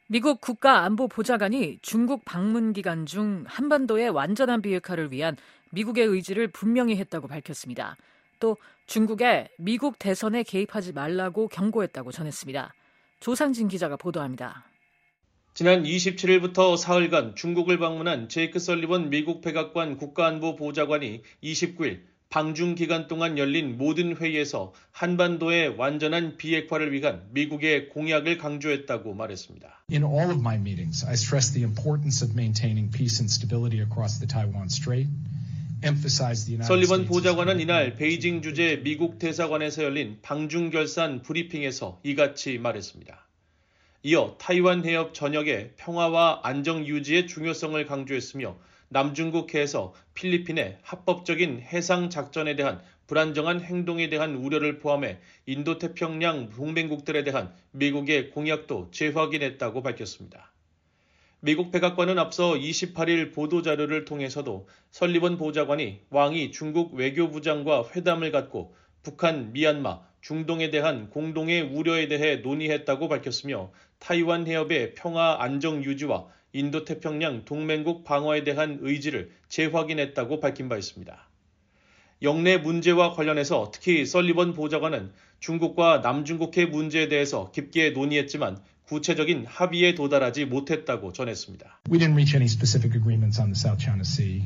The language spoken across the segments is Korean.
미국 국가안보보좌관이 중국 방문 기간 중 한반도의 완전한 비핵화를 위한 미국의 의지를 분명히 했다고 밝혔습니다. 또 중국에 미국 대선에 개입하지 말라고 경고했다고 전했습니다. 조상진 기자가 보도합니다. 지난 27일부터 사흘간 중국을 방문한 제이크 설리번 미국 백악관 국가안보보좌관이 29일 방중 기간 동안 열린 모든 회의에서 한반도의 완전한 비핵화를 위한 미국의 공약을 강조했다고 말했습니다. In all of my meetings, I stressed the importance of maintaining peace and stability across the Taiwan Strait. 설리번 보좌관은 이날 베이징 주재 미국 대사관에서 열린 방중 결산 브리핑에서 이같이 말했습니다. 이어 타이완 해협 전역의 평화와 안정 유지의 중요성을 강조했으며 남중국해에서 필리핀의 합법적인 해상 작전에 대한 불안정한 행동에 대한 우려를 포함해 인도태평양 동맹국들에 대한 미국의 공약도 재확인했다고 밝혔습니다. 미국 백악관은 앞서 28일 보도자료를 통해서도 설리번 보좌관이 왕이 중국 외교부장과 회담을 갖고 북한, 미얀마, 중동에 대한 공동의 우려에 대해 논의했다고 밝혔으며 타이완 해협의 평화 안정 유지와 인도태평양 동맹국 방어에 대한 의지를 재확인했다고 밝힌 바 있습니다. 영내 문제와 관련해서 특히 설리번 보좌관은 중국과 남중국해 문제에 대해서 깊게 논의했지만 구체적인 합의에 도달하지 못했다고 전했습니다. We didn't reach any specific agreements on the South China Sea.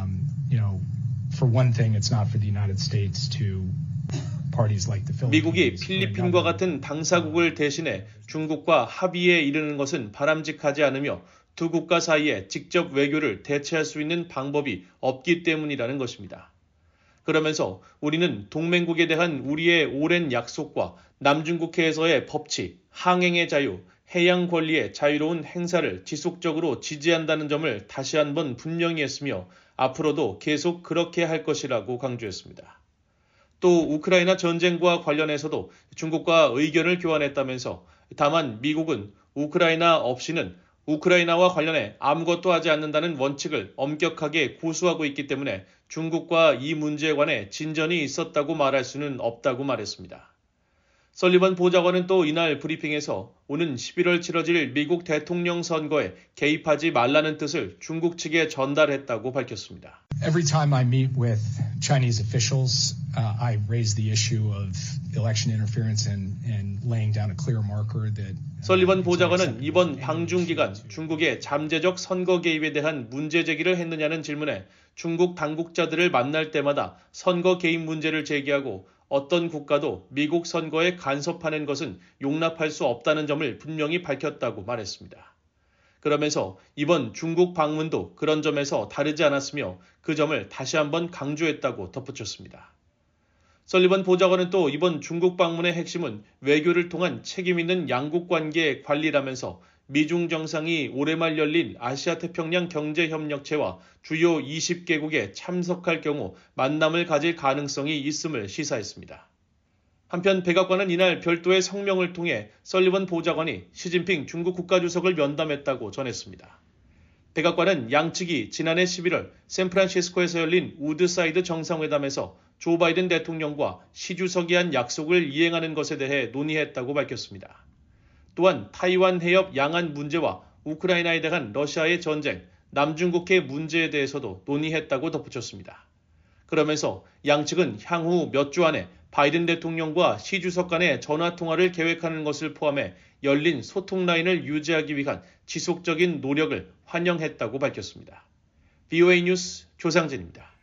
For one thing, it's not for the United States to parties like the Philippines. 미국이 필리핀과 같은 당사국을 대신해 중국과 합의에 이르는 것은 바람직하지 않으며 두 국가 사이에 직접 외교를 대체할 수 있는 방법이 없기 때문이라는 것입니다. 그러면서 우리는 동맹국에 대한 우리의 오랜 약속과 남중국해에서의 법치, 항행의 자유, 해양 권리의 자유로운 행사를 지속적으로 지지한다는 점을 다시 한번 분명히 했으며 앞으로도 계속 그렇게 할 것이라고 강조했습니다. 또 우크라이나 전쟁과 관련해서도 중국과 의견을 교환했다면서 다만 미국은 우크라이나 없이는 우크라이나와 관련해 아무것도 하지 않는다는 원칙을 엄격하게 고수하고 있기 때문에 중국과 이 문제에 관해 진전이 있었다고 말할 수는 없다고 말했습니다. 설리번 보좌관은 또 이날 브리핑에서 오는 11월 치러질 미국 대통령 선거에 개입하지 말라는 뜻을 중국 측에 전달했다고 밝혔습니다. Every time I meet with Chinese officials, I raise the issue of election interference and laying down a clear marker that 설리번 보좌관은 이번 방중 기간 중국의 잠재적 선거 개입에 대한 문제 제기를 했느냐는 질문에 중국 당국자들을 만날 때마다 선거 개입 문제를 제기하고 어떤 국가도 미국 선거에 간섭하는 것은 용납할 수 없다는 점을 분명히 밝혔다고 말했습니다. 그러면서 이번 중국 방문도 그런 점에서 다르지 않았으며 그 점을 다시 한번 강조했다고 덧붙였습니다. 설리번 보좌관은 또 이번 중국 방문의 핵심은 외교를 통한 책임 있는 양국 관계 관리라면서 미중 정상이 올해 말 열린 아시아태평양 경제협력체와 주요 20개국에 참석할 경우 만남을 가질 가능성이 있음을 시사했습니다. 한편 백악관은 이날 별도의 성명을 통해 설리번 보좌관이 시진핑 중국 국가주석을 면담했다고 전했습니다. 백악관은 양측이 지난해 11월 샌프란시스코에서 열린 우드사이드 정상회담에서 조 바이든 대통령과 시 주석이 한 약속을 이행하는 것에 대해 논의했다고 밝혔습니다. 또한 타이완 해협 양안 문제와 우크라이나에 대한 러시아의 전쟁, 남중국해 문제에 대해서도 논의했다고 덧붙였습니다. 그러면서 양측은 향후 몇 주 안에 바이든 대통령과 시 주석 간의 전화통화를 계획하는 것을 포함해 열린 소통 라인을 유지하기 위한 지속적인 노력을 환영했다고 밝혔습니다. VOA 뉴스 조상진입니다.